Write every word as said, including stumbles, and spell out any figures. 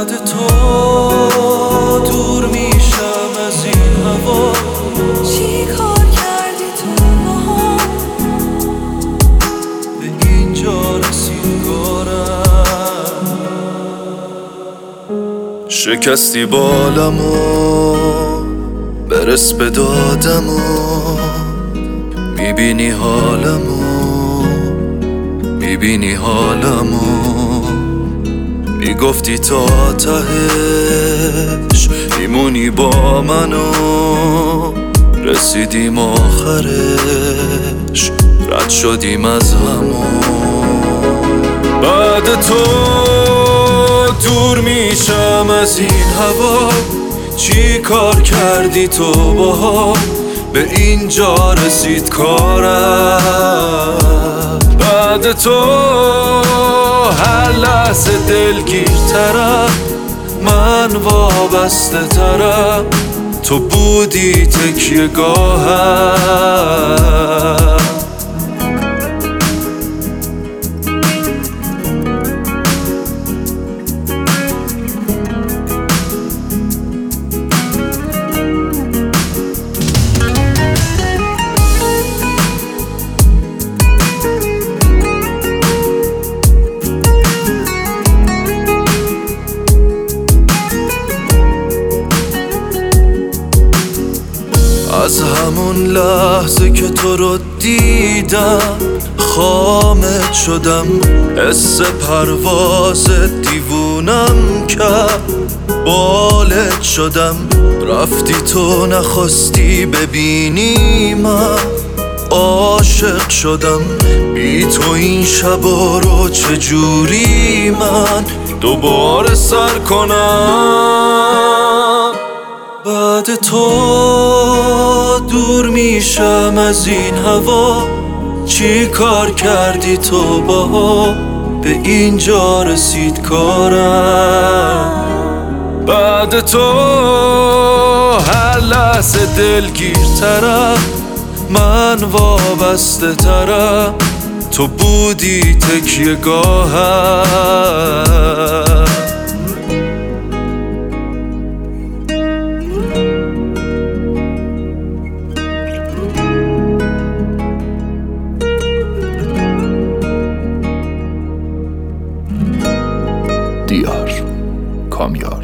بعد تو دور میشم از این هوا. چی کار کردی تو ماها به اینجا رسید کارم. شکستی بالمو برس به دادمو، میبینی حالمو میبینی حالمو. میگفتی تا تهش میمونی با منو، رسیدیم آخرش رد شدیم از همون. بعد تو دور میشم از این هوا. چی کار کردی تو باها به اینجا رسید کارم. بعد تو هر لحظه دلگیرترم، من وابسته ترم، تو بودی تکیه گاهم. از همون لحظه که تو رو دیدم خامت شدم، حس پرواز دیوونم کرد، بالت شدم. رفتی تو نخواستی ببینی من عاشق شدم. بی تو این شبا رو چجوری من دوباره سر کنم. بعد تو دور میشم از این هوا. چی کار کردی تو باها به اینجا رسید کارم. بعد تو هر لحظه دلگیرترم، من وابسته ترم، تو بودی تکیه گاهم. دیار کامیار.